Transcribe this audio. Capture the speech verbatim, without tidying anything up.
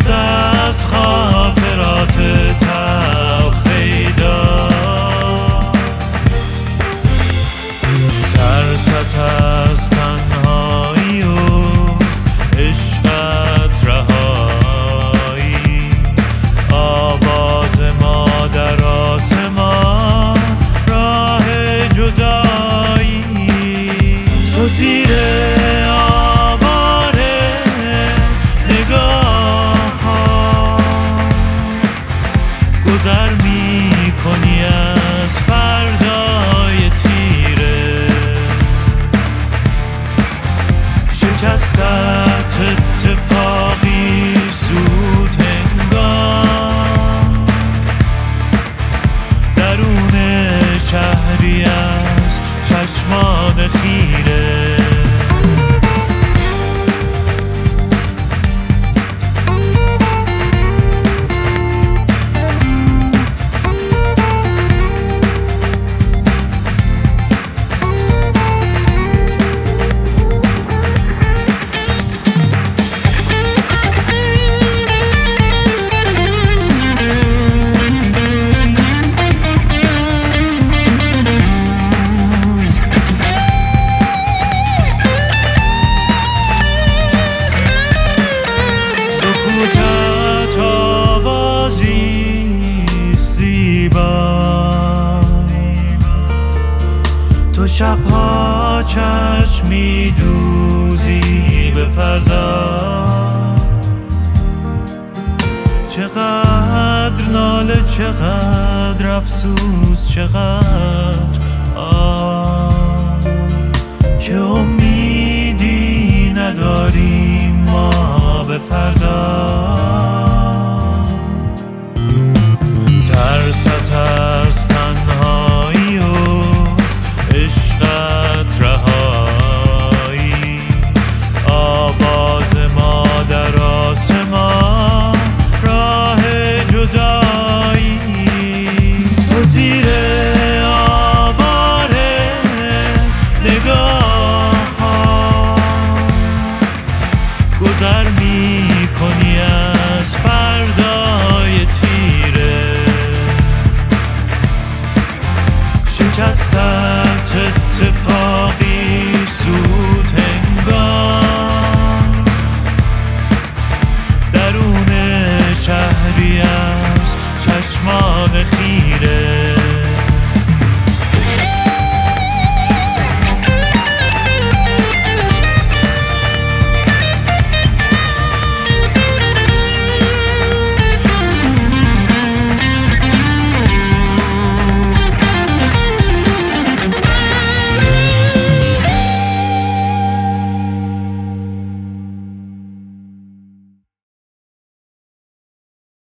شکست از خاطرات تلخ پیدا، ترست از تنهایی و عشقت رهایی، آواز ما در آسمان، راه جدایی، تو زیر آواره نگاه ها گذر می کنی از فردای تیره، شکستت اتفاقی زود هنگام، درون شهری از چشمان خیره. سکوتت آوازی زیبا، تو شبها چشمی دوزی به فردا، چقدر ناله چقدر افسوس چقدر آه، که امیدی نداریم ما به فردا.